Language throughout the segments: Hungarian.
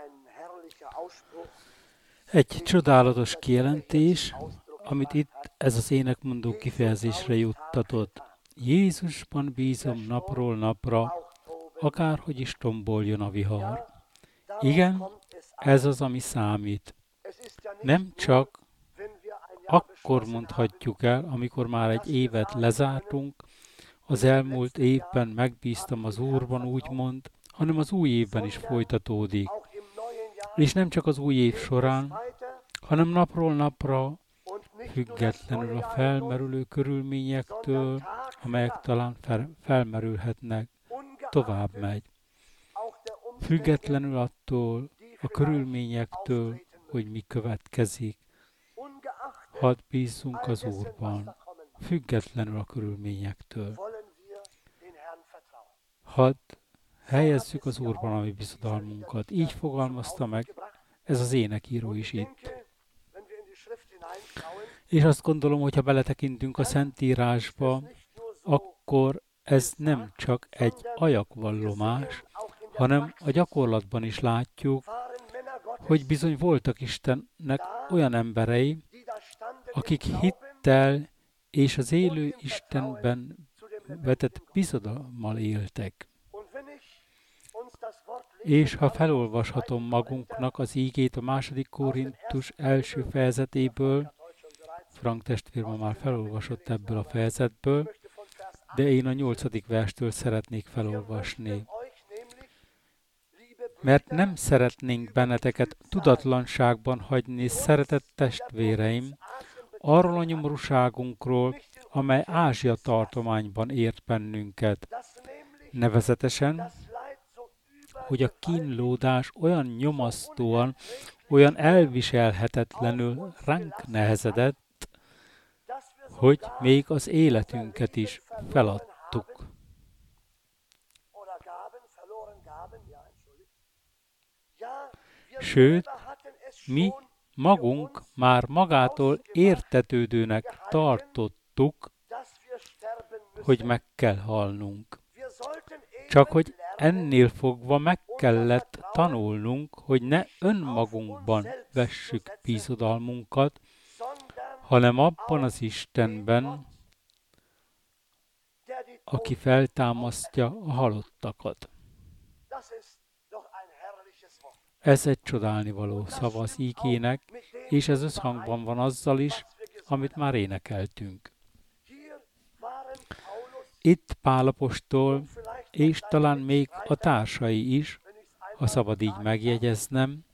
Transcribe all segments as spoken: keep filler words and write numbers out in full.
Egy csodálatos kijelentés, amit itt ez az énekmondó kifejezésre juttatott. Jézusban bízom napról napra, akárhogy is tomboljon a vihar. Igen, ez az, ami számít. Nem csak akkor mondhatjuk el, amikor már egy évet lezártunk, az elmúlt évben megbíztam az Úrban, úgymond, hanem az új évben is folytatódik. És nem csak az új év során, hanem napról napra, függetlenül a felmerülő körülményektől, amelyek talán fel, felmerülhetnek, tovább megy. Függetlenül attól, a körülményektől, hogy mi következik. Hadd bízzunk az Úrban, függetlenül a körülményektől. Hadd helyezzük az Úrban a mi bizodalmunkat. Így fogalmazta meg ez az énekíró is itt. És azt gondolom, hogy ha beletekintünk a Szentírásba, akkor ez nem csak egy ajakvallomás, hanem a gyakorlatban is látjuk, hogy bizony voltak Istennek olyan emberei, akik hittel és az élő Istenben vetett bizodalommal éltek. És ha felolvashatom magunknak az ígét a második Korintus első fejezetéből, Frank testvér ma már felolvasott ebből a fejezetből, de én a nyolcadik verstől szeretnék felolvasni. Mert nem szeretnénk benneteket tudatlanságban hagyni, szeretett testvéreim, arról a nyomorúságunkról, amely Ázsia tartományban ért bennünket. Nevezetesen, hogy a kínlódás olyan nyomasztóan, olyan elviselhetetlenül ránk nehezedett, hogy még az életünket is feladtuk. Sőt, mi magunk már magától értetődőnek tartottuk, hogy meg kell halnunk. Csak hogy ennél fogva meg kellett tanulnunk, hogy ne önmagunkban vessük bízodalmunkat, hanem abban az Istenben, aki feltámasztja a halottakat. Ez egy csodálnivaló szava az ígének, és ez összhangban van azzal is, amit már énekeltünk. Itt Pál apostol, és talán még a társai is, ha szabad így megjegyeznem,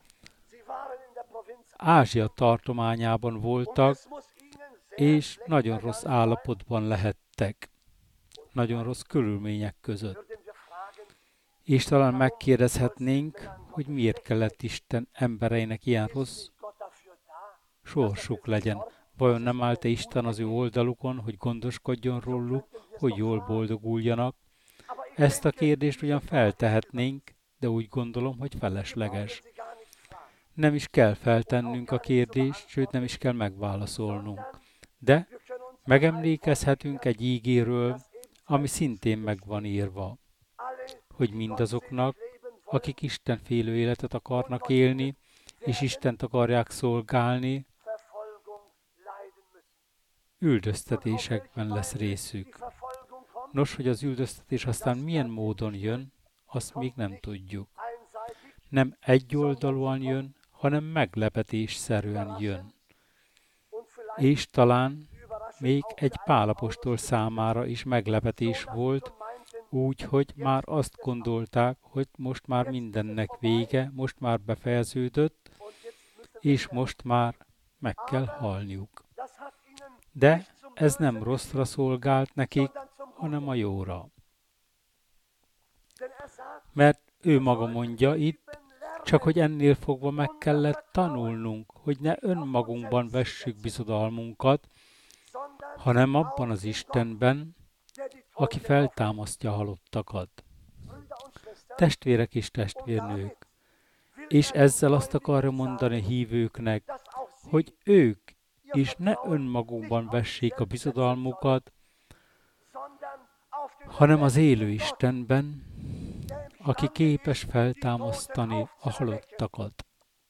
Ázsia tartományában voltak, és nagyon rossz állapotban lehettek, nagyon rossz körülmények között. És talán megkérdezhetnénk, hogy miért kellett Isten embereinek ilyen rossz sorsuk legyen. Vajon nem állt Isten az ő oldalukon, hogy gondoskodjon róluk, hogy jól boldoguljanak? Ezt a kérdést ugyan feltehetnénk, de úgy gondolom, hogy felesleges. Nem is kell feltennünk a kérdést, sőt nem is kell megválaszolnunk. De megemlékezhetünk egy ígéről, ami szintén meg van írva, hogy mindazoknak, akik istenfélő életet akarnak élni, és Istent akarják szolgálni, üldöztetésekben lesz részük. Nos, hogy az üldöztetés aztán milyen módon jön, azt még nem tudjuk. Nem egyoldalúan jön, hanem meglepetésszerűen jön. És talán még egy Pál apostol számára is meglepetés volt, úgy, hogy már azt gondolták, hogy most már mindennek vége, most már befejeződött, és most már meg kell halniuk. De ez nem rosszra szolgált nekik, hanem a jóra. Mert ő maga mondja itt, csak hogy ennél fogva meg kellett tanulnunk, hogy ne önmagunkban vessük bizodalmunkat, hanem abban az Istenben, aki feltámasztja a halottakat. Testvérek és testvérnők, és ezzel azt akarja mondani a hívőknek, hogy ők is ne önmagukban vessék a bizodalmukat, hanem az élő Istenben, aki képes feltámasztani a halottakat.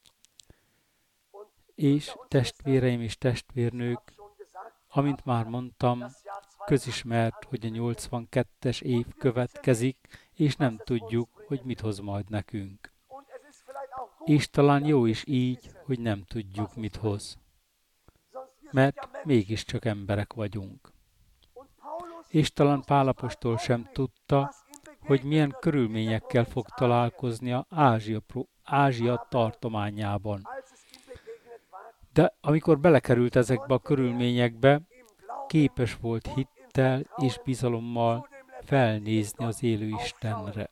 És testvéreim és testvérnők, amint már mondtam, közismert, hogy a nyolcvankettes év következik, és nem tudjuk, hogy mit hoz majd nekünk. És talán jó is így, hogy nem tudjuk, mit hoz. Mert mégiscsak emberek vagyunk. És talán Pál apostol sem tudta, hogy milyen körülményekkel fog találkoznia Ázsia, Ázsia tartományában. De amikor belekerült ezekbe a körülményekbe, képes volt hittel és bizalommal felnézni az élő Istenre.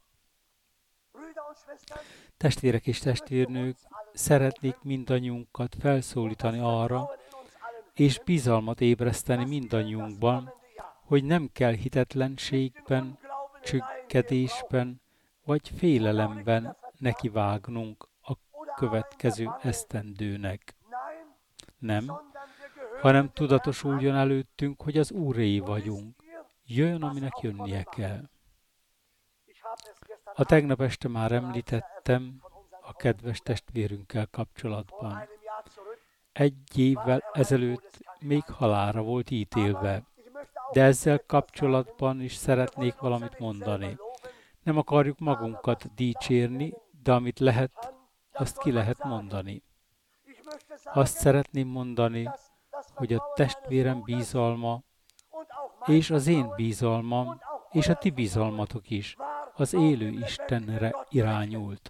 Testvérek és testvérnők, szeretnék mindannyiunkat felszólítani arra, és bizalmat ébreszteni mindannyiunkban, hogy nem kell hitetlenségben, csüggedésben vagy félelemben nekivágnunk a következő esztendőnek. Nem, hanem tudatosuljon előttünk, hogy az Úréi vagyunk. Jöjjön, aminek jönnie kell. A tegnap este már említettem a kedves testvérünkkel kapcsolatban. Egy évvel ezelőtt még halálra volt ítélve, de ezzel kapcsolatban is szeretnék valamit mondani. Nem akarjuk magunkat dicsérni, de amit lehet, azt ki lehet mondani. Azt szeretném mondani, hogy a testvérem bizalma, és az én bizalmam, és a ti bizalmatok is az élő Istenre irányult.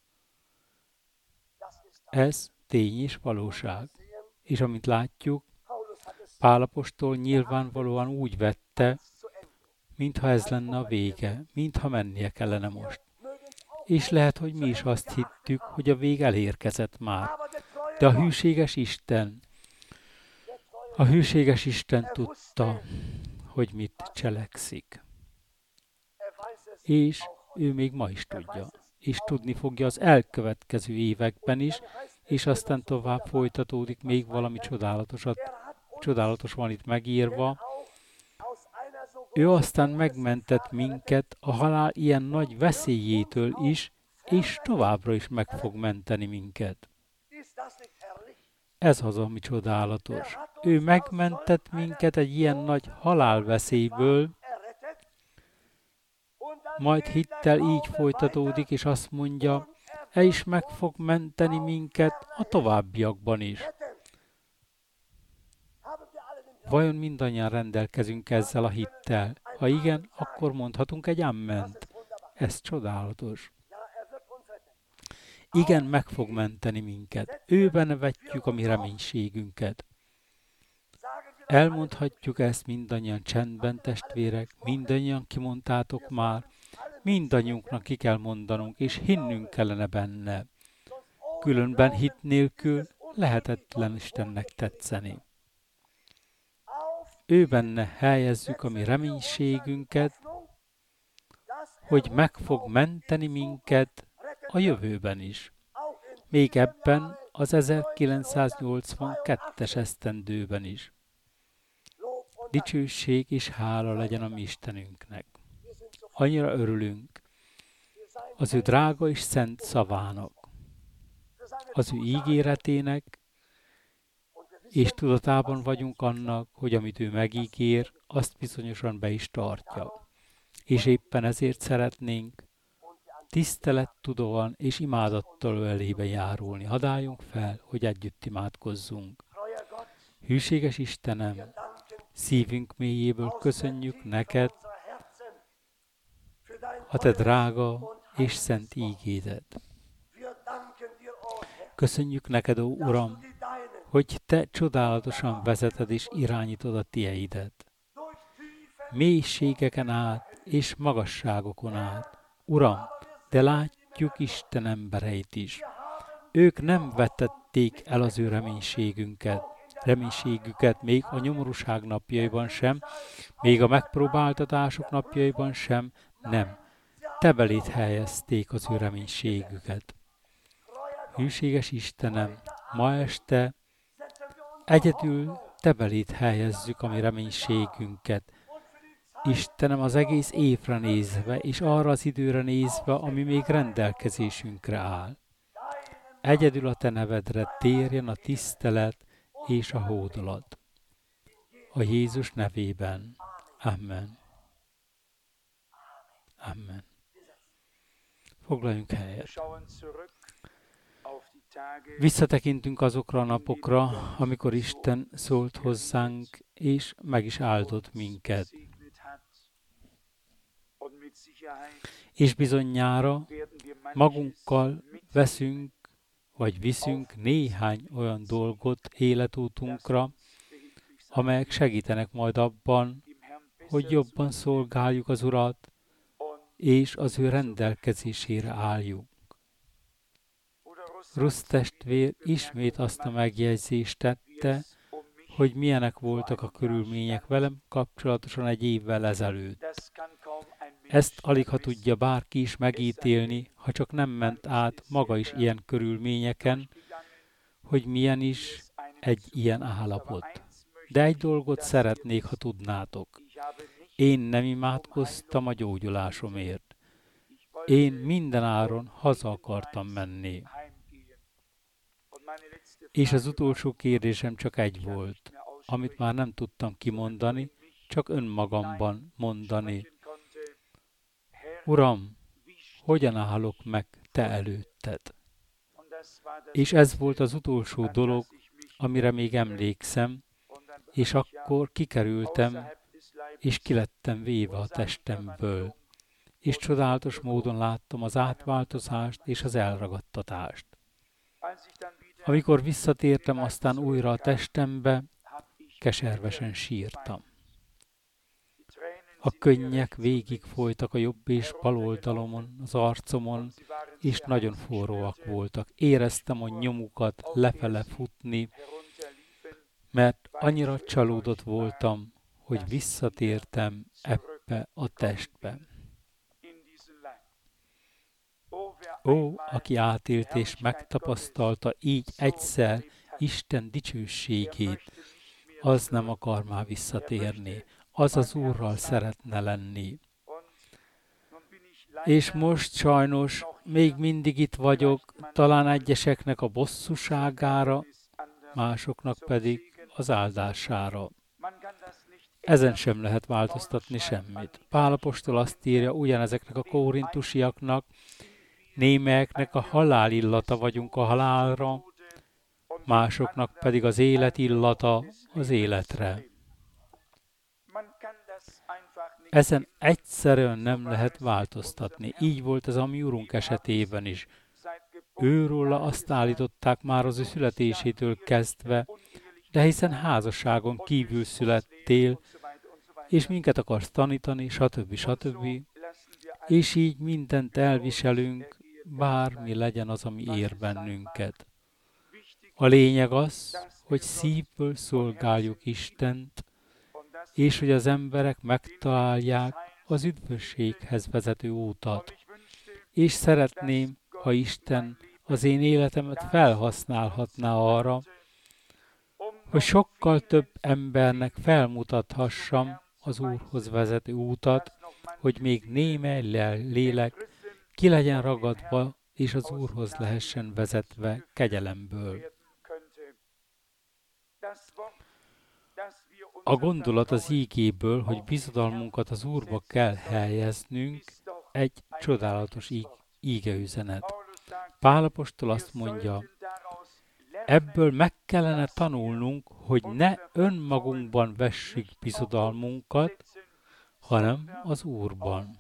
Ez tény és valóság. És amint látjuk, Pál apostol nyilvánvalóan úgy vette, mintha ez lenne a vége, mintha mennie kellene most. És lehet, hogy mi is azt hittük, hogy a vég elérkezett már. De a hűséges Isten, a hűséges Isten tudta, hogy mit cselekszik. És ő még ma is tudja. És tudni fogja az elkövetkező években is, és aztán tovább folytatódik még valami csodálatosat, csodálatos van itt megírva. Ő aztán megmentett minket a halál ilyen nagy veszélyétől is, és továbbra is meg fog menteni minket. Ez az, ami csodálatos. Ő megmentett minket egy ilyen nagy halálveszélyből, majd hittel így folytatódik, és azt mondja, e is meg fog menteni minket a továbbiakban is. Vajon mindannyian rendelkezünk ezzel a hittel? Ha igen, akkor mondhatunk egy amment. Ez csodálatos. Igen, meg fog menteni minket. Őben vetjük a mi reménységünket. Elmondhatjuk ezt mindannyian csendben, testvérek, mindannyian kimondtátok már, mindannyiunknak ki kell mondanunk, és hinnünk kellene benne. Különben hit nélkül lehetetlen Istennek tetszeni. Ő benne helyezzük a mi reménységünket, hogy meg fog menteni minket a jövőben is. Még ebben az ezerkilencszáznyolcvankettes esztendőben is. Dicsőség és hála legyen a mi Istenünknek. Annyira örülünk az ő drága és szent szavának, az ő ígéretének, és tudatában vagyunk annak, hogy amit ő megígér, azt bizonyosan be is tartja. És éppen ezért szeretnénk tisztelettudóan és imádattal elébe járulni. Hadd álljunk fel, hogy együtt imádkozzunk. Hűséges Istenem, szívünk mélyéből köszönjük neked a te drága és szent ígédet. Köszönjük neked, ó Uram, hogy te csodálatosan vezeted és irányítod a tieidet. Mélységeken át és magasságokon át. Uram, de látjuk Isten embereit is. Ők nem vetették el az ő reménységünket, reménységüket még a nyomorúság napjaiban sem, még a megpróbáltatások napjaiban sem, nem. Te beléd helyezték az ő reménységüket. Hűséges Istenem, ma este egyedül te beléd helyezzük a mi reménységünket, Istenem, az egész évre nézve, és arra az időre nézve, ami még rendelkezésünkre áll. Egyedül a Te nevedre térjen a tisztelet és a hódolat. A Jézus nevében. Amen. Amen. Foglaljunk helyet. Visszatekintünk azokra a napokra, amikor Isten szólt hozzánk, és meg is áldott minket. És bizonyára magunkkal veszünk, vagy viszünk néhány olyan dolgot életútunkra, amelyek segítenek majd abban, hogy jobban szolgáljuk az Urat, és az ő rendelkezésére álljunk. Rusz testvér ismét azt a megjegyzést tette, hogy milyenek voltak a körülmények velem kapcsolatosan egy évvel ezelőtt. Ezt alig ha tudja bárki is megítélni, ha csak nem ment át maga is ilyen körülményeken, hogy milyen is egy ilyen állapot. De egy dolgot szeretnék, ha tudnátok. Én nem imádkoztam a gyógyulásomért. Én mindenáron haza akartam menni. És az utolsó kérdésem csak egy volt, amit már nem tudtam kimondani, csak önmagamban mondani. Uram, hogyan állok meg Te előtted? És ez volt az utolsó dolog, amire még emlékszem, és akkor kikerültem, és kilettem véve a testemből. És csodálatos módon láttam az átváltozást és az elragadtatást. Amikor visszatértem aztán újra a testembe, keservesen sírtam. A könnyek végig folytak a jobb és bal oldalomon, az arcomon, és nagyon forróak voltak. Éreztem a nyomukat lefele futni, mert annyira csalódott voltam, hogy visszatértem ebbe a testbe. Ó, aki átélt és megtapasztalta így egyszer Isten dicsőségét, az nem akar már visszatérni, az az Úrral szeretne lenni. És most sajnos még mindig itt vagyok, talán egyeseknek a bosszúságára, másoknak pedig az áldására. Ezen sem lehet változtatni semmit. Pál apostol azt írja ugyanezeknek a korintusiaknak, némelyeknek a halál illata vagyunk a halálra, másoknak pedig az élet illata az életre. Ezen egyszerűen nem lehet változtatni. Így volt ez a mi Urunk esetében is. Őróla azt állították már az ő születésétől kezdve, de hiszen házasságon kívül születtél, és minket akarsz tanítani, stb. stb. És így mindent elviselünk, bármi legyen az, ami ér bennünket. A lényeg az, hogy szívből szolgáljuk Istent, és hogy az emberek megtalálják az üdvösséghez vezető útat. És szeretném, ha Isten az én életemet felhasználhatná arra, hogy sokkal több embernek felmutathassam az Úrhoz vezető útat, hogy még némely lélek ki legyen ragadva, és az Úrhoz lehessen vezetve kegyelemből. A gondolat az ígéből, hogy bizodalmunkat az Úrba kell helyeznünk, egy csodálatos íg, ígeüzenet. Pál apostol azt mondja, ebből meg kellene tanulnunk, hogy ne önmagunkban vessük bizodalmunkat, hanem az Úrban.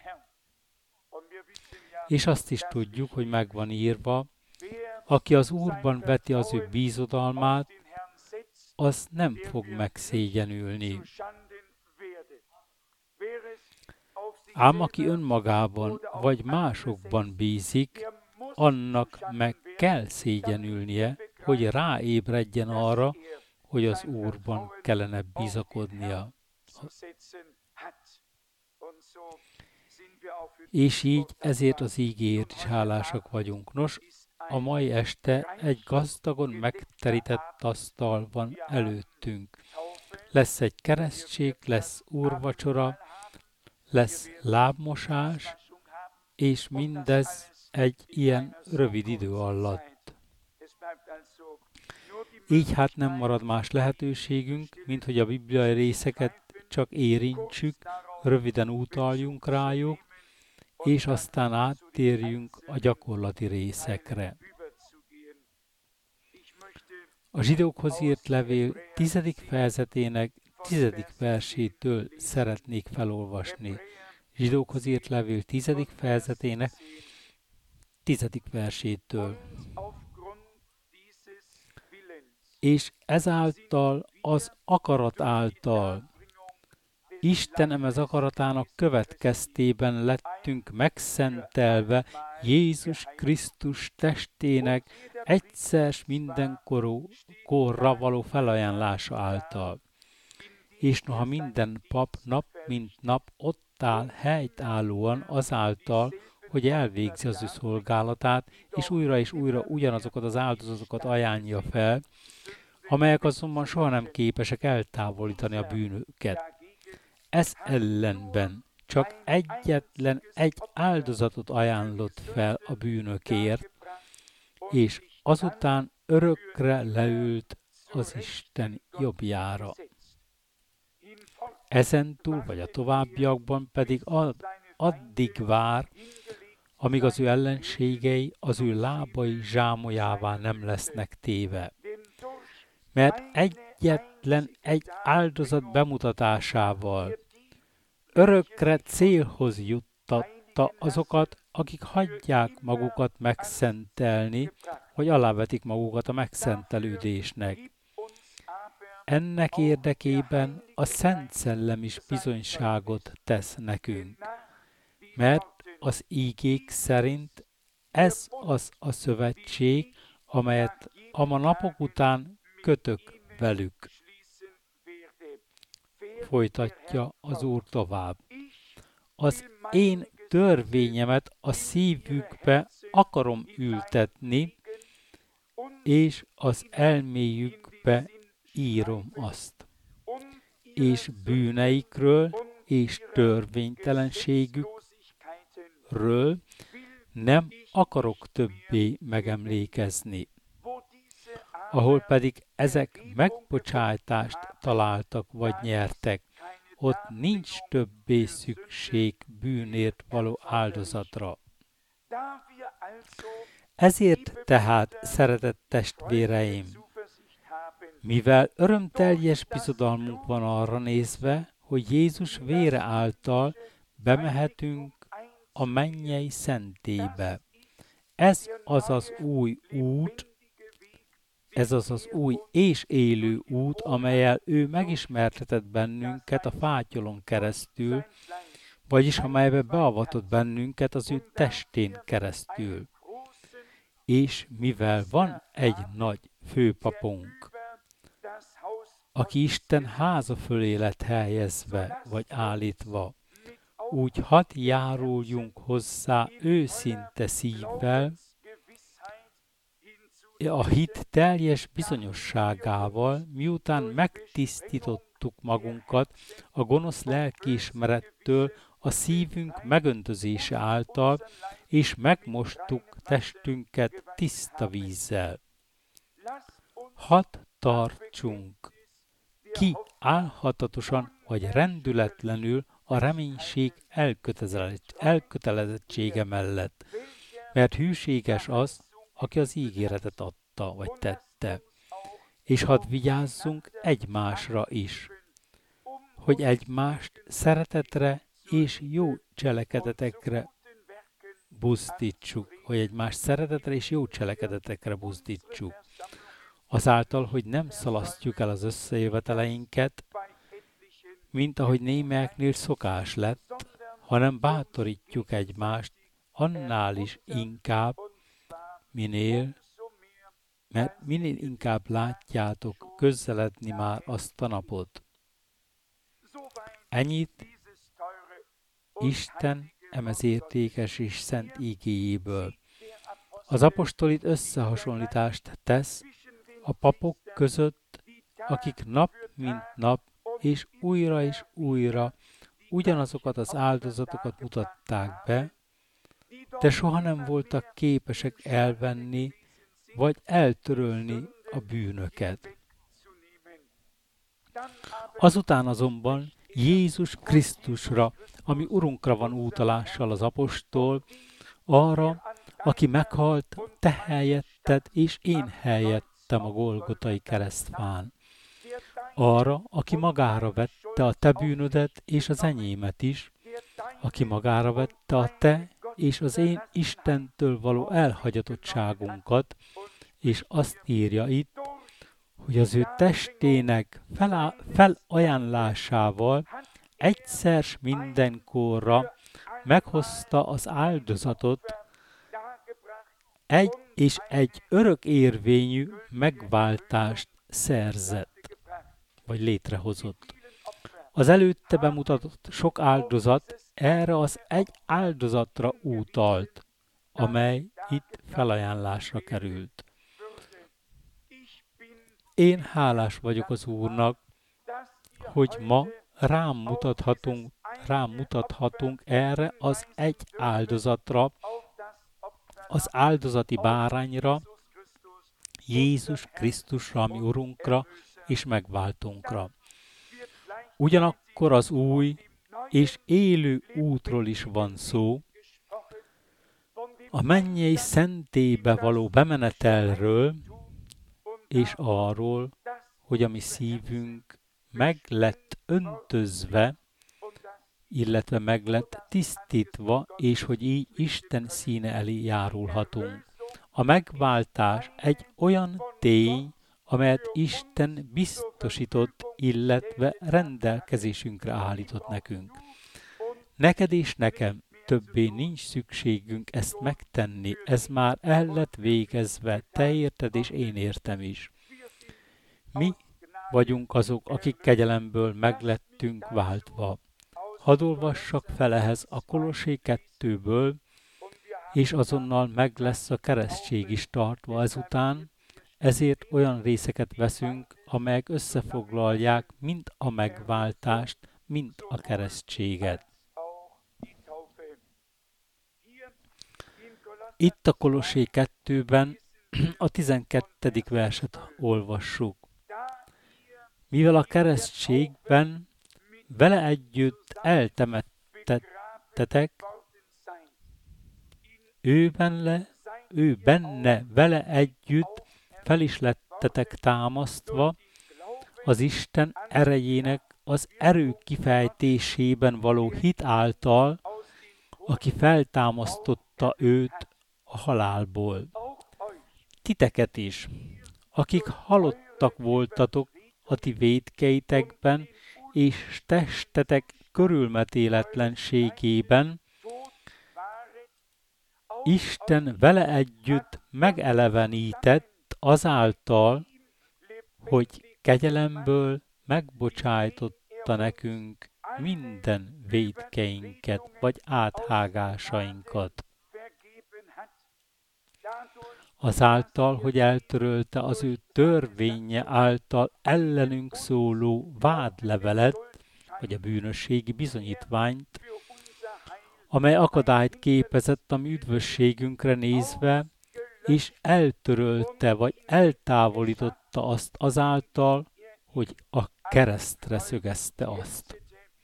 És azt is tudjuk, hogy meg van írva, aki az Úrban veti az ő bízodalmát, az nem fog megszégyenülni. Ám aki önmagában vagy másokban bízik, annak meg kell szégyenülnie, hogy ráébredjen arra, hogy az Úrban kellene bizakodnia. És így ezért az ígéért is hálásak vagyunk. Nos, a mai este egy gazdagon megterített asztal van előttünk. Lesz egy keresztség, lesz úrvacsora, lesz lábmosás, és mindez egy ilyen rövid idő alatt. Így hát nem marad más lehetőségünk, mint hogy a bibliai részeket csak érintsük, röviden utaljunk rájuk, és aztán áttérjünk a gyakorlati részekre. A zsidókhoz írt levél tizedik fejezetének tizedik versétől szeretnék felolvasni. Zsidókhoz írt levél tizedik fejezetének tizedik versétől. És ezáltal az akarat által, Istenem az akaratának következtében lettünk megszentelve Jézus Krisztus testének egyszer mindenkorra való felajánlása által. És noha minden pap nap mint nap ott áll helytállóan azáltal, hogy elvégzi az ő szolgálatát, és újra és újra ugyanazokat az áldozatokat ajánlja fel, amelyek azonban soha nem képesek eltávolítani a bűnöket. Ez ellenben csak egyetlen egy áldozatot ajánlott fel a bűnökért, és azután örökre leült az Isten jobbjára. Ezentúl vagy a továbbiakban pedig ad, addig vár, amíg az ő ellenségei az ő lábai zsámolyává nem lesznek téve. Mert egyetlen egy áldozat bemutatásával örökre célhoz juttatta azokat, akik hagyják magukat megszentelni, vagy alávetik magukat a megszentelődésnek. Ennek érdekében a Szent Szellem is bizonyságot tesz nekünk, mert az ígék szerint ez az a szövetség, amelyet a ma napok után kötök velük. Folytatja az Úr tovább. Az én törvényemet a szívükbe akarom ültetni, és az elméjükbe írom azt. És bűneikről és törvénytelenségükről nem akarok többé megemlékezni. Ahol pedig ezek megbocsátást találtak vagy nyertek, ott nincs többé szükség bűnért való áldozatra. Ezért tehát, szeretett testvéreim, mivel örömteljes bizodalmunk van arra nézve, hogy Jézus vére által bemehetünk a mennyei szentélybe. Ez az az új út, Ez az az új és élő út, amellyel ő megismertetett bennünket a fátyolon keresztül, vagyis amelybe beavatott bennünket az ő testén keresztül. És mivel van egy nagy főpapunk, aki Isten háza fölé lett helyezve vagy állítva, úgy hadd járuljunk hozzá őszinte szívvel, a hit teljes bizonyosságával, miután megtisztítottuk magunkat a gonosz lelkiismerettől a szívünk megöntözése által, és megmostuk testünket tiszta vízzel. Hadd tartsunk ki álhatatosan vagy rendületlenül a reménység elkötelezettsége mellett, mert hűséges az, aki az ígéretet adta, vagy tette. És hadd vigyázzunk egymásra is, hogy egymást szeretetre és jó cselekedetekre buzdítsuk, hogy egymást szeretetre és jó cselekedetekre buzdítsuk. Azáltal, hogy nem szalasztjuk el az összejöveteleinket, mint ahogy némelyeknél szokás lett, hanem bátorítjuk egymást annál is inkább, Minél, mert minél inkább látjátok közeledni már azt a napot. Ennyit Isten emez értékes és szent ígéjéből. Az apostol itt összehasonlítást tesz a papok között, akik nap mint nap és újra és újra ugyanazokat az áldozatokat mutatták be, de soha nem voltak képesek elvenni vagy eltörölni a bűnöket. Azután azonban Jézus Krisztusra, ami Urunkra van utalással az apostol, arra, aki meghalt te helyetted és én helyettem a Golgotai keresztfán. Arra, aki magára vette a te bűnödet és az enyémet is, aki magára vette a te és az én Istentől való elhagyatottságunkat, és azt írja itt, hogy az ő testének felá- felajánlásával egyszer s mindenkorra meghozta az áldozatot, egy és egy örök érvényű megváltást szerzett, vagy létrehozott. Az előtte bemutatott sok áldozat erre az egy áldozatra utalt, amely itt felajánlásra került. Én hálás vagyok az Úrnak, hogy ma rám mutathatunk, rám mutathatunk erre az egy áldozatra, az áldozati bárányra, Jézus Krisztusra, ami Urunkra és megváltunkra. Ugyanakkor az új és élő útról is van szó, a mennyei szentélybe való bemenetelről, és arról, hogy a mi szívünk meg lett öntözve, illetve meg lett tisztítva, és hogy így Isten színe elé járulhatunk. A megváltás egy olyan tény, amelyet Isten biztosított, illetve rendelkezésünkre állított nekünk. Neked és nekem többé nincs szükségünk ezt megtenni, ez már el lett végezve, te érted és én értem is. Mi vagyunk azok, akik kegyelemből meglettünk váltva. Hadd olvassak fel ehhez a Kolossé kettőből, és azonnal meg lesz a keresztség is tartva ezután, ezért olyan részeket veszünk, amelyek összefoglalják mind a megváltást, mind a keresztséget. Itt a Kolossé kettőben a tizenkettedik verset olvassuk. Mivel a keresztségben vele együtt eltemettetek, ő benne, ő benne vele együtt fel is lettetek támasztva az Isten erejének az erő kifejtésében való hit által, aki feltámasztotta őt a halálból. Titeket is, akik halottak voltatok a ti vétkeitekben és testetek körülmetéletlenségében, Isten vele együtt megelevenített azáltal, hogy kegyelemből megbocsájtotta nekünk minden vétkeinket, vagy áthágásainkat. Azáltal, hogy eltörölte az ő törvénye által ellenünk szóló vádlevelet, vagy a bűnösségi bizonyítványt, amely akadályt képezett a mi üdvösségünkre nézve, és eltörölte, vagy eltávolította azt azáltal, hogy a keresztre szögezte azt.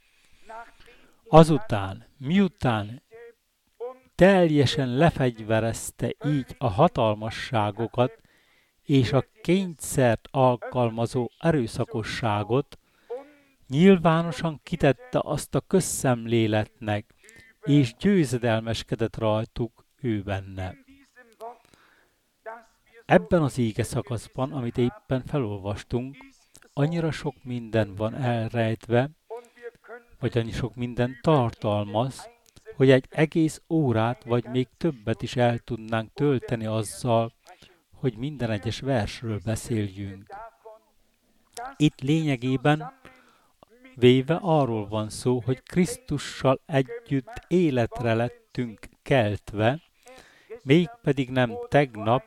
Azután, miután teljesen lefegyverezte így a hatalmasságokat és a kényszert alkalmazó erőszakosságot, nyilvánosan kitette azt a közszemléletnek, és győzedelmeskedett rajtuk ő benne. Ebben az íge szakaszban, amit éppen felolvastunk, annyira sok minden van elrejtve, vagy annyi sok minden tartalmaz, hogy egy egész órát, vagy még többet is el tudnánk tölteni azzal, hogy minden egyes versről beszéljünk. Itt lényegében véve arról van szó, hogy Krisztussal együtt életre lettünk keltve, mégpedig nem tegnap,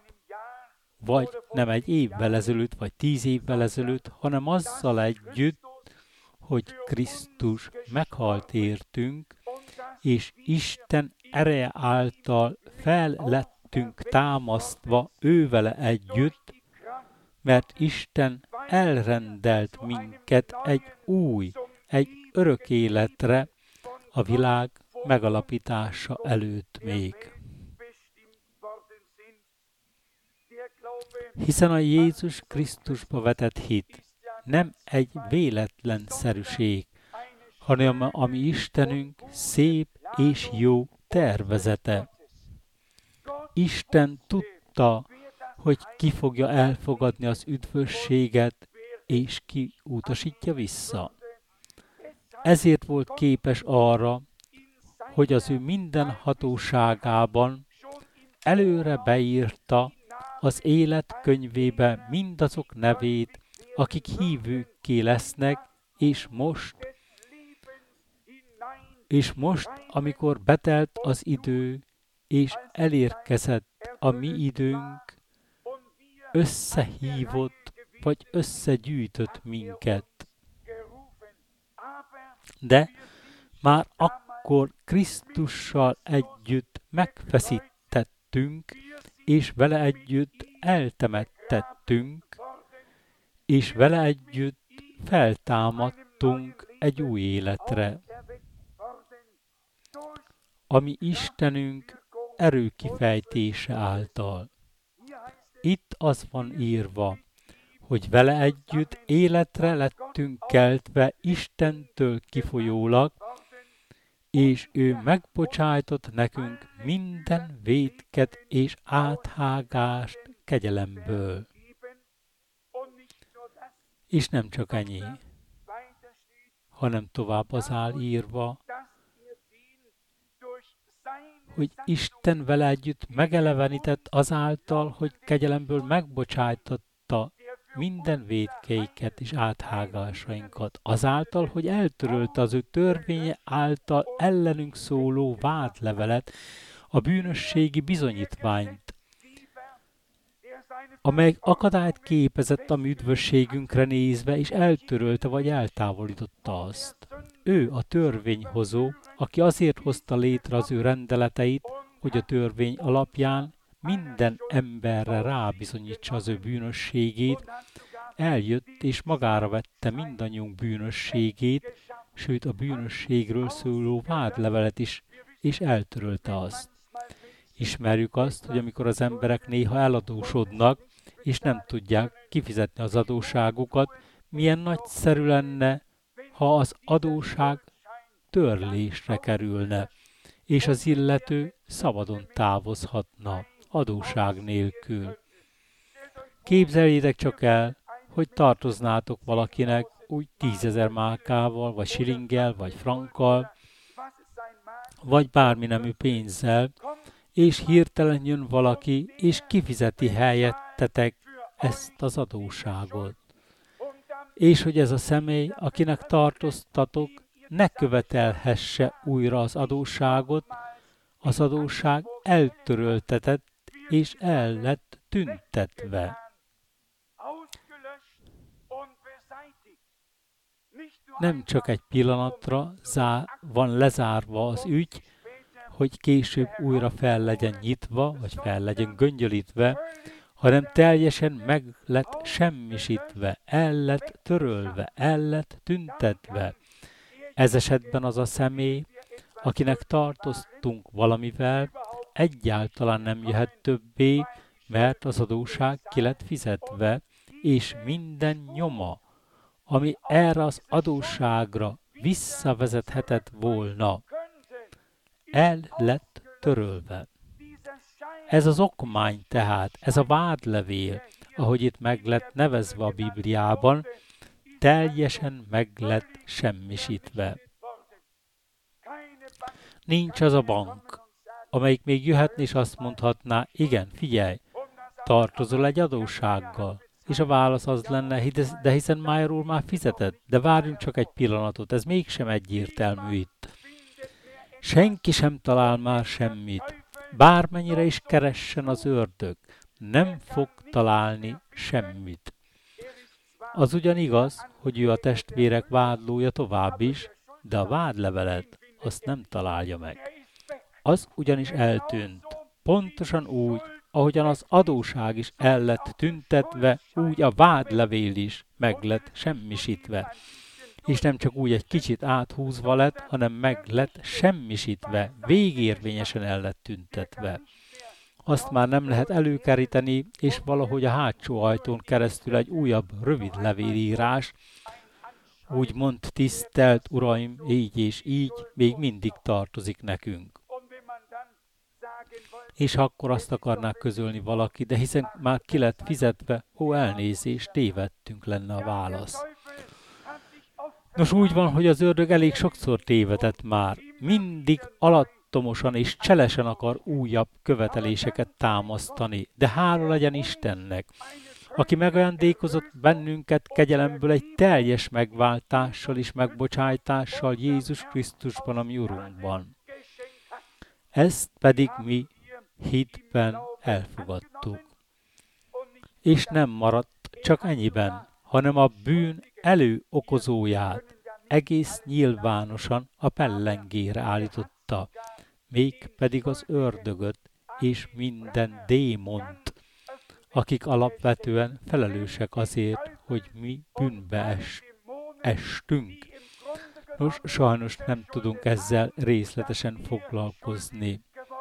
vagy nem egy évvel ezelőtt, vagy tíz évvel ezelőtt, hanem azzal együtt, hogy Krisztus meghalt értünk, és Isten ereje által fel lettünk támasztva ővele együtt, mert Isten elrendelt minket egy új, egy örök életre a világ megalapítása előtt még. Hiszen a Jézus Krisztusba vetett hit nem egy véletlenszerűség, hanem a mi Istenünk szép és jó tervezete. Isten tudta, hogy ki fogja elfogadni az üdvösséget, és ki utasítja vissza. Ezért volt képes arra, hogy az ő minden hatóságában előre beírta az élet könyvébe mindazok nevét, akik hívőkké lesznek, és most, és most, amikor betelt az idő, és elérkezett a mi időnk, összehívott, vagy összegyűjtött minket. De már akkor Krisztussal együtt megfeszítettünk, és vele együtt eltemettettünk, és vele együtt feltámadtunk egy új életre. Ami Istenünk erőkifejtése által. Itt az van írva, hogy vele együtt életre lettünk keltve Istentől kifolyólag, és ő megbocsájtott nekünk minden vétket és áthágást kegyelemből. És nem csak ennyi, hanem tovább az áll írva, hogy Isten vele együtt megelevenített azáltal, hogy kegyelemből megbocsájtotta minden vétkeiket és áthágásainkat, azáltal, hogy eltörölte az ő törvénye által ellenünk szóló vádlevelet, a bűnösségi bizonyítványt, amely akadályt képezett a mi üdvösségünkre nézve, és eltörölte vagy eltávolította azt. Ő a törvényhozó, aki azért hozta létre az ő rendeleteit, hogy a törvény alapján minden emberre rábizonyítsa az ő bűnösségét, eljött és magára vette mindannyiunk bűnösségét, sőt a bűnösségről szóló vádlevelet is, és eltörölte azt. Ismerjük azt, hogy amikor az emberek néha eladósodnak, és nem tudják kifizetni az adósságukat, milyen nagyszerű lenne, ha az adósság törlésre kerülne, és az illető szabadon távozhatna, adósság nélkül. Képzeljétek csak el, hogy tartoznátok valakinek úgy tízezer márkával, vagy silinggel, vagy frankkal, vagy bármi nemű pénzzel, és hirtelen jön valaki, és kifizeti helyettetek ezt az adósságot. És hogy ez a személy, akinek tartoztatok, ne követelhesse újra az adósságot, az adósság eltöröltetett, és el lett tüntetve. Nem csak egy pillanatra zá- van lezárva az ügy, hogy később újra fel legyen nyitva, vagy fel legyen göngyölítve, hanem teljesen meg lett semmisítve, el lett törölve, el lett tüntetve. Ez esetben az a személy, akinek tartoztunk valamivel, egyáltalán nem jöhet többé, mert az adósság ki lett fizetve, és minden nyoma, ami erre az adósságra visszavezethetett volna, el lett törölve. Ez az okmány tehát, ez a vádlevél, ahogy itt meg lett nevezve a Bibliában, teljesen meg lett semmisítve. Nincs az a bank, amelyik még jöhetne és azt mondhatná, igen, figyelj, tartozol egy adóssággal. És a válasz az lenne, de hiszen Májer úr már fizetett, de várjunk csak egy pillanatot, ez mégsem egyértelmű itt. Senki sem talál már semmit, bármennyire is keressen az ördög, nem fog találni semmit. Az ugyan igaz, hogy ő a testvérek vádlója tovább is, de a vádlevelet azt nem találja meg. Az ugyanis eltűnt. Pontosan úgy, ahogyan az adóság is el lett tüntetve, úgy a vádlevél is meg lett semmisítve. És nem csak úgy egy kicsit áthúzva lett, hanem meg lett semmisítve, végérvényesen el lett tüntetve. Azt már nem lehet előkeríteni, és valahogy a hátsó ajtón keresztül egy újabb rövid levélírás, úgy mond tisztelt uraim, így és így, még mindig tartozik nekünk. És ha akkor azt akarnák közölni valaki, de hiszen már ki lett fizetve, ó elnézést, tévedtünk lenne a válasz. Nos, úgy van, hogy az ördög elég sokszor tévedett már. Mindig alattomosan és cselesen akar újabb követeléseket támasztani, de hála legyen Istennek, aki megajándékozott bennünket kegyelemből egy teljes megváltással és megbocsájtással Jézus Krisztusban, a mi Urunkban. Ezt pedig mi hitben elfogadtuk. És nem maradt csak ennyiben, hanem a bűn előokozóját egész nyilvánosan a pellengére állította, mégpedig az ördögöt és minden démont, akik alapvetően felelősek azért, hogy mi bűnbe es, estünk. Nos, sajnos nem tudunk ezzel részletesen foglalkozni.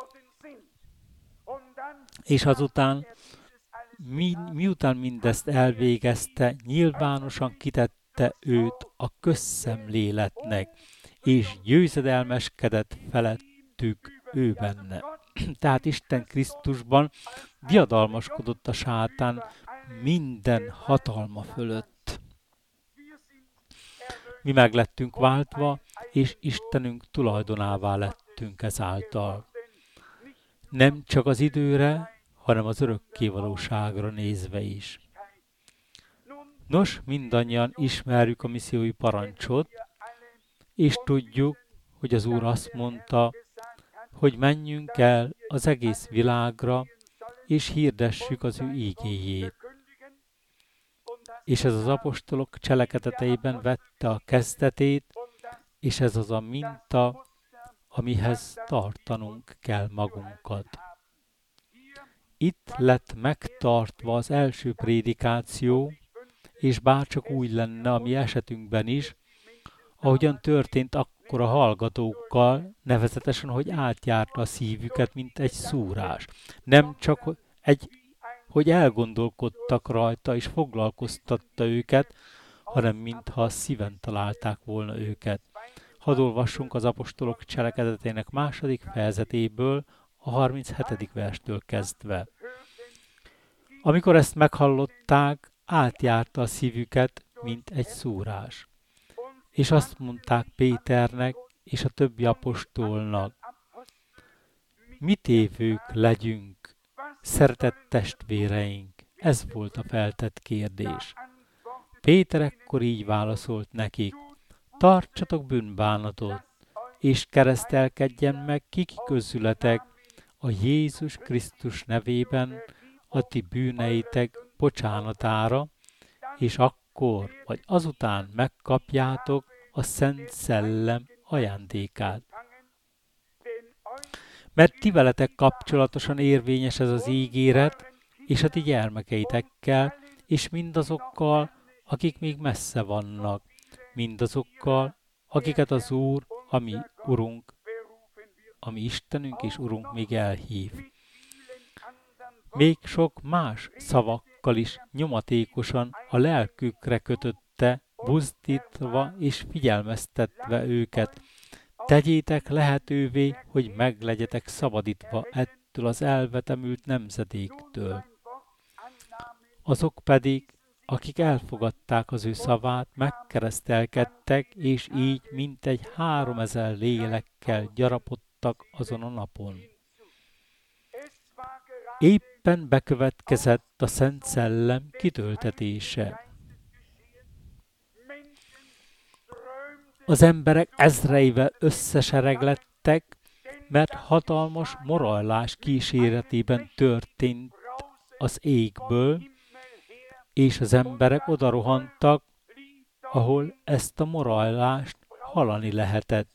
És azután, mi, miután mindezt elvégezte, nyilvánosan kitette őt a közszemléletnek, és győzedelmeskedett felettük ő benne. Tehát Isten Krisztusban diadalmaskodott a sátán minden hatalma fölött. Mi meg lettünk váltva, és Istenünk tulajdonává lettünk ezáltal. Nem csak az időre, hanem az örökkévalóságra nézve is. Nos, mindannyian ismerjük a missziói parancsot, és tudjuk, hogy az Úr azt mondta, hogy menjünk el az egész világra, és hirdessük az ő ígéjét. És ez az apostolok cselekedeteiben vette a kezdetét, és ez az a minta, amihez tartanunk kell magunkat. Itt lett megtartva az első prédikáció, és bárcsak úgy lenne a mi esetünkben is, ahogyan történt akkor a hallgatókkal, nevezetesen, hogy átjárta a szívüket, mint egy szúrás. Nem csak, egy, hogy elgondolkodtak rajta, és foglalkoztatta őket, hanem mintha a szíven találták volna őket. Hadd olvassunk az apostolok cselekedetének második fejezetéből, a harminchetedik verstől kezdve. Amikor ezt meghallották, átjárta a szívüket, mint egy szúrás. És azt mondták Péternek és a többi apostolnak, mi tévők legyünk, szeretett testvéreink, ez volt a feltett kérdés. Péter ekkor így válaszolt nekik, tartsatok bűnbánatot, és keresztelkedjen meg kiki közületek a Jézus Krisztus nevében a ti bűneitek bocsánatára, és akkor vagy azután megkapjátok a Szent Szellem ajándékát. Mert ti veletek kapcsolatosan érvényes ez az ígéret, és a ti gyermekeitekkel, és mindazokkal, akik még messze vannak, mindazokkal, akiket az Úr, ami Urunk, ami Istenünk és Urunk még elhív. Még sok más szavakkal is nyomatékosan a lelkükre kötötte, buzdítva és figyelmeztetve őket. Tegyétek lehetővé, hogy meglegyetek szabadítva ettől az elvetemült nemzedéktől. Azok pedig, akik elfogadták az ő szavát, megkeresztelkedtek, és így mintegy háromezer lélekkel gyarapodtak azon a napon. Éppen bekövetkezett a Szent Szellem kitöltetése. Az emberek ezreivel összesereglettek, mert hatalmas morajlás kíséretében történt az égből, és az emberek oda rohantak, ahol ezt a morajlást hallani lehetett.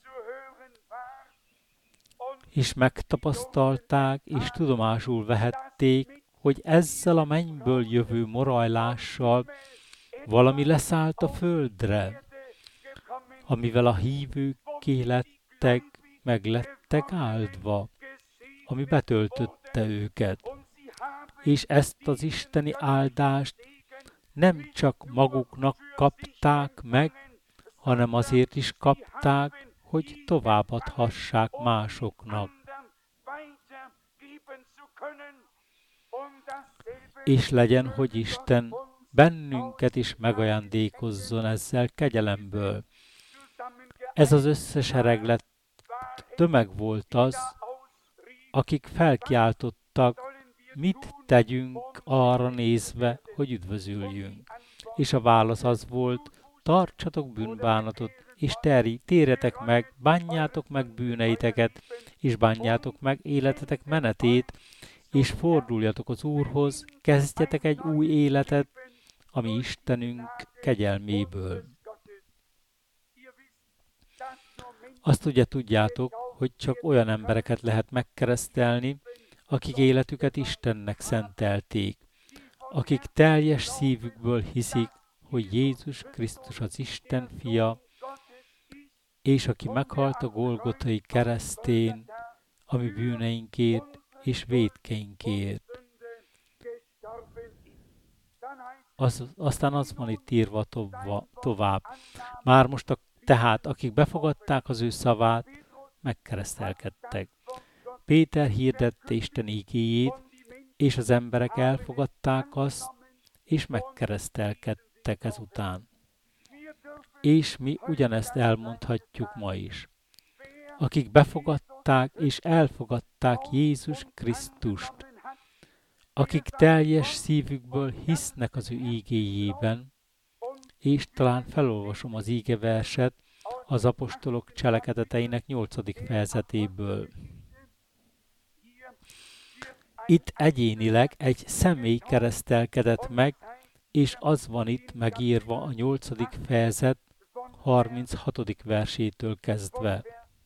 És megtapasztalták, és tudomásul vehették, hogy ezzel a mennyből jövő morajlással valami leszállt a földre, amivel a hívőkké lettek, meg lettek áldva, ami betöltötte őket. És ezt az isteni áldást nem csak maguknak kapták meg, hanem azért is kapták, hogy továbbadhassák másoknak. És legyen, hogy Isten bennünket is megajándékozzon ezzel kegyelemből. Ez az összesereglet tömeg volt az, akik felkiáltottak, mit tegyünk arra nézve, hogy üdvözüljünk. És a válasz az volt, tartsatok bűnbánatot, és terj, térjetek meg, bánjátok meg bűneiteket, és bánjátok meg életetek menetét, és forduljatok az Úrhoz, kezdjetek egy új életet, ami Istenünk kegyelméből. Azt ugye tudjátok, hogy csak olyan embereket lehet megkeresztelni, akik életüket Istennek szentelték, akik teljes szívükből hiszik, hogy Jézus Krisztus az Isten fia, és aki meghalt a Golgotai keresztén, ami bűneinkért és vétkeinkért. Az, aztán az van itt írva tova, tovább. Már most a, tehát, akik befogadták az ő szavát, megkeresztelkedtek. Péter hirdette Isten igéjét, és az emberek elfogadták azt, és megkeresztelkedtek ezután. És mi ugyanezt elmondhatjuk ma is. Akik befogadták és elfogadták Jézus Krisztust, akik teljes szívükből hisznek az ő ígéjében, és talán felolvasom az ígeverset az apostolok cselekedeteinek nyolcadik fejezetéből. Itt egyénileg egy személy keresztelkedett meg, és az van itt megírva a nyolcadik fejezet harminchatodik versétől kezdve.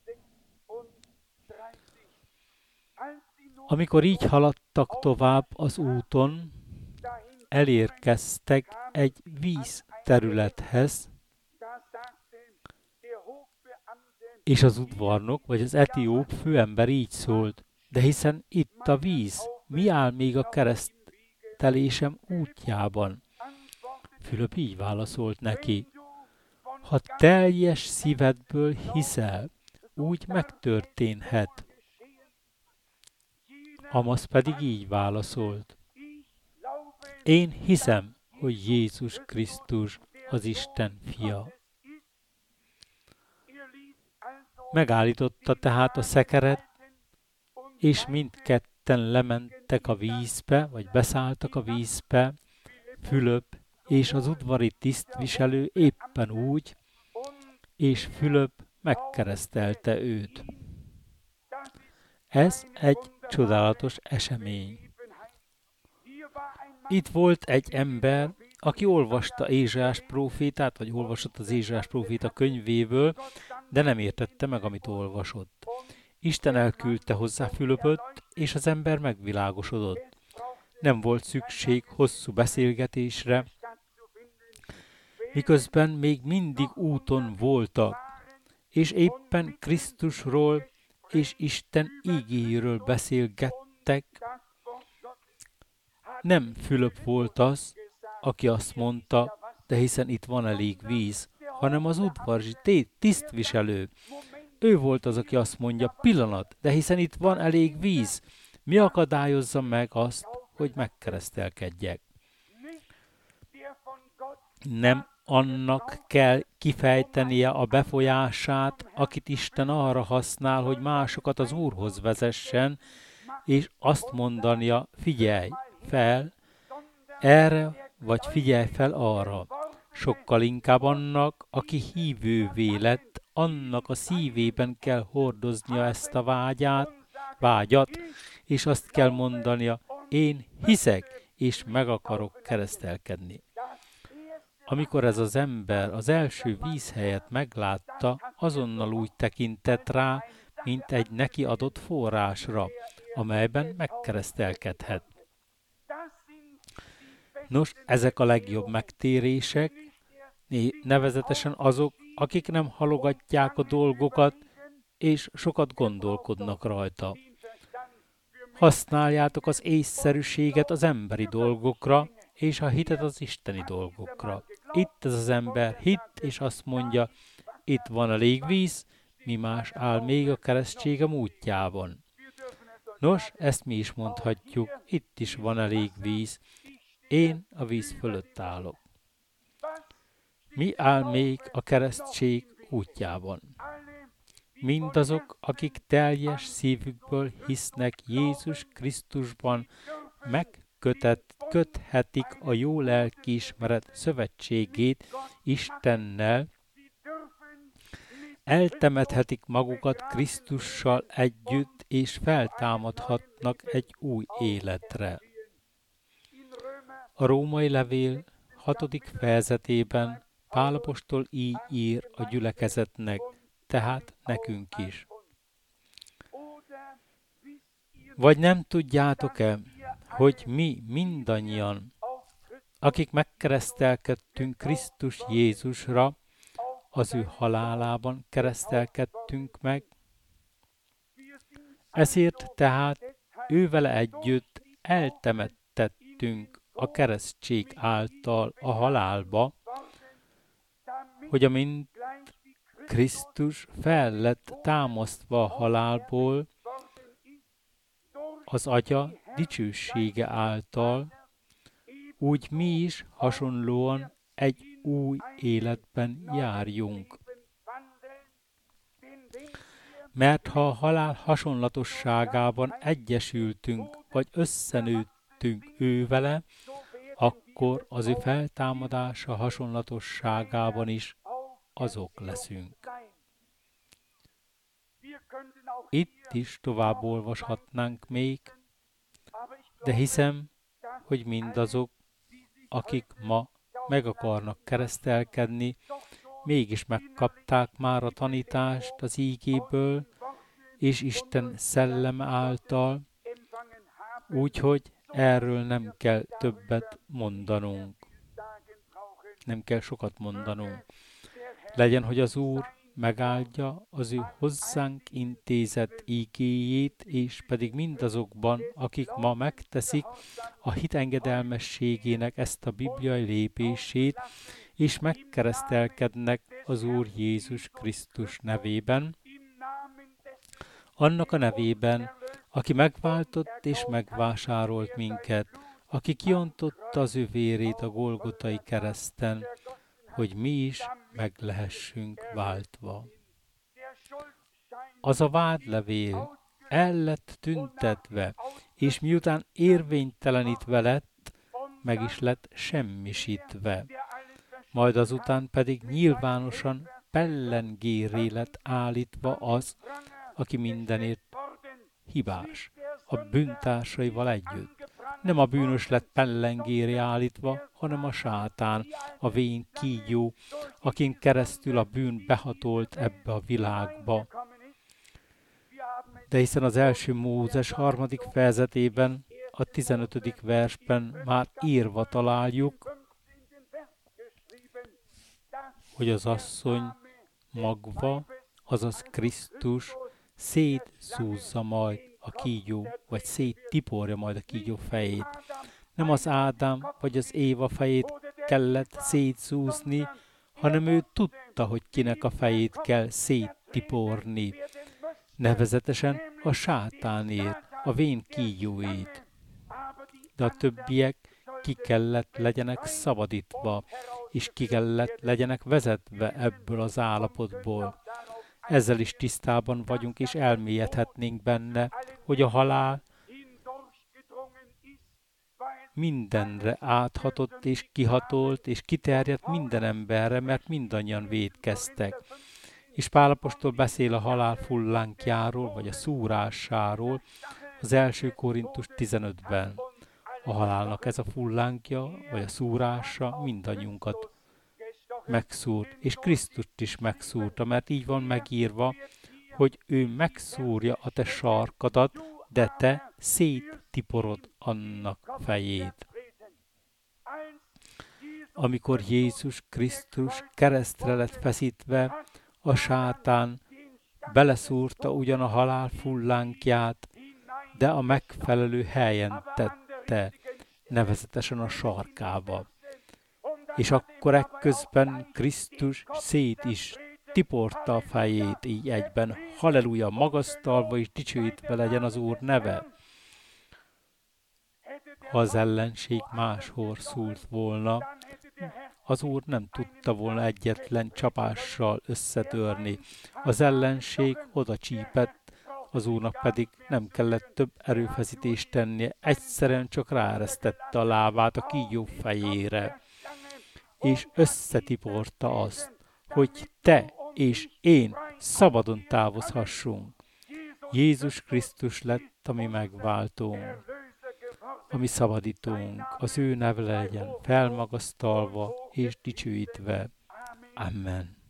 Amikor így haladtak tovább az úton, elérkeztek egy vízterülethez, és az udvarnok, vagy az etióp főember így szólt, de hiszen itt a víz, mi áll még a keresztelésem útjában? Fülöp így válaszolt neki, ha teljes szívedből hiszel, úgy megtörténhet. Amasz pedig így válaszolt, én hiszem, hogy Jézus Krisztus az Isten fia. Megállította tehát a szekeret, és mindketten lementek a vízbe, vagy beszálltak a vízbe, Fülöp és az udvari tisztviselő éppen úgy, és Fülöp megkeresztelte őt. Ez egy csodálatos esemény. Itt volt egy ember, aki olvasta Ézsaiás prófétát, vagy olvasott az Ézsaiás próféta könyvéből, de nem értette meg, amit olvasott. Isten elküldte hozzá Fülöpöt, és az ember megvilágosodott. Nem volt szükség hosszú beszélgetésre, miközben még mindig úton voltak, és éppen Krisztusról és Isten igéjéről beszélgettek. Nem Fülöp volt az, aki azt mondta, de hiszen itt van elég víz, hanem az udvari tisztviselő. Ő volt az, aki azt mondja, pillanat, de hiszen itt van elég víz, mi akadályozza meg azt, hogy megkeresztelkedjek? Nem annak kell kifejtenie a befolyását, akit Isten arra használ, hogy másokat az Úrhoz vezessen, és azt mondania, figyelj fel erre, vagy figyelj fel arra. Sokkal inkább annak, aki hívővé lett, annak a szívében kell hordoznia ezt a vágyát, vágyat, és azt kell mondania, én hiszek, és meg akarok keresztelkedni. Amikor ez az ember az első vízhelyet meglátta, azonnal úgy tekintett rá, mint egy neki adott forrásra, amelyben megkeresztelkedhet. Nos, ezek a legjobb megtérések, nevezetesen azok, akik nem halogatják a dolgokat, és sokat gondolkodnak rajta. Használjátok az észszerűséget az emberi dolgokra, és a hitet az isteni dolgokra. Itt ez az ember hitt, és azt mondja, itt van elég víz, mi más áll még a keresztségem útjában. Nos, ezt mi is mondhatjuk, itt is van elég víz, én a víz fölött állok. Mi áll még a keresztség útjában? Mindazok, akik teljes szívükből hisznek Jézus Krisztusban, megköthetik a jó lelkiismeret szövetségét Istennel, eltemethetik magukat Krisztussal együtt, és feltámadhatnak egy új életre. A római levél hatodik fejezetében Pál apostol így ír a gyülekezetnek, tehát nekünk is. Vagy nem tudjátok-e, hogy mi mindannyian, akik megkeresztelkedtünk Krisztus Jézusra, az ő halálában keresztelkedtünk meg? Ezért tehát ővele együtt eltemettettünk a keresztség által a halálba, hogy amint Krisztus fel lett támasztva a halálból, az Atya dicsősége által, úgy mi is hasonlóan egy új életben járjunk. Mert ha a halál hasonlatosságában egyesültünk, vagy összenőttünk ővele, akkor az ő feltámadása hasonlatosságában is azok leszünk. Itt is tovább olvashatnánk még, de hiszem, hogy mindazok, akik ma meg akarnak keresztelkedni, mégis megkapták már a tanítást az ígéből, és Isten szelleme által, úgyhogy erről nem kell többet mondanunk. Nem kell sokat mondanunk. Legyen, hogy az Úr megáldja az ő hozzánk intézett ígéjét, és pedig mindazokban, akik ma megteszik a hit engedelmességének ezt a bibliai lépését, és megkeresztelkednek az Úr Jézus Krisztus nevében, annak a nevében, aki megváltott és megvásárolt minket, aki kiontotta az ő vérét a Golgotai kereszten, hogy mi is meg lehessünk váltva. Az a vádlevél el lett tüntetve, és miután érvénytelenítve lett, meg is lett semmisítve. Majd azután pedig nyilvánosan pellengérré lett állítva az, aki mindenért hibás, a bűntársaival együtt. Nem a bűnös lett pellengérré állítva, hanem a sátán, a vén kígyó, akin keresztül a bűn behatolt ebbe a világba. De hiszen az első Mózes harmadik fejezetében, a tizenötödik versben már írva találjuk, hogy az asszony magva, azaz Krisztus szétszúzza majd a kígyó, vagy széttiporja majd a kígyó fejét. Nem az Ádám vagy az Éva fejét kellett szétszúzni, hanem ő tudta, hogy kinek a fejét kell széttiporni. Nevezetesen a sátánért, a vén kígyóét. De a többiek ki kellett legyenek szabadítva, és ki kellett legyenek vezetve ebből az állapotból. Ezzel is tisztában vagyunk, és elmélyedhetnénk benne, hogy a halál mindenre áthatott, és kihatolt, és kiterjedt minden emberre, mert mindannyian vétkeztek. És Pál apostol beszél a halál fullánkjáról, vagy a szúrásáról az első Korintus tizenötben. A halálnak ez a fullánkja, vagy a szúrása mindannyiunkat megszúrt, és Krisztust is megszúrta, mert így van megírva, hogy ő megszúrja a te sarkadat, de te széttiporod annak fejét. Amikor Jézus Krisztus keresztre lett feszítve, a sátán beleszúrta ugyan a halál fullánkját, de a megfelelő helyen tette, nevezetesen a sarkába. És akkor ekközben Krisztus szét is tiporta a fejét így egyben. Halleluja, magasztalva és dicsőítve legyen az Úr neve. Ha az ellenség máshol szúrt volna, az Úr nem tudta volna egyetlen csapással összetörni. Az ellenség oda csípett, az Úrnak pedig nem kellett több erőfeszítést tennie, egyszerűen csak ráeresztette a lábát a kígyó fejére, és összetiporta azt, hogy te és én szabadon távozhassunk. Jézus Krisztus lett a mi megváltónk, a mi szabadítónk, az ő neve legyen felmagasztalva és dicsőítve. Amen.